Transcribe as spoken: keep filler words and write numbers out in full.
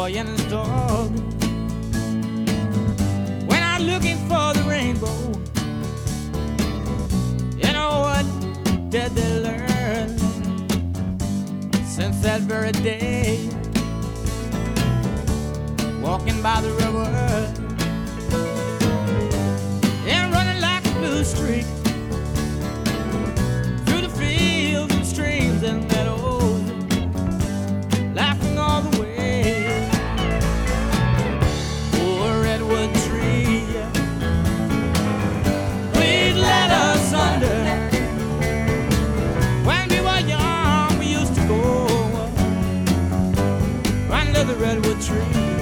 boy and his dog went out looking for the rainbow. You know what did they learn since that very day? Walking by the river and running like a blue streak through the fields and streams and meadows, laughing all the way. Oh, a redwood tree, please let us under. When we were young, we used to go under the redwood tree.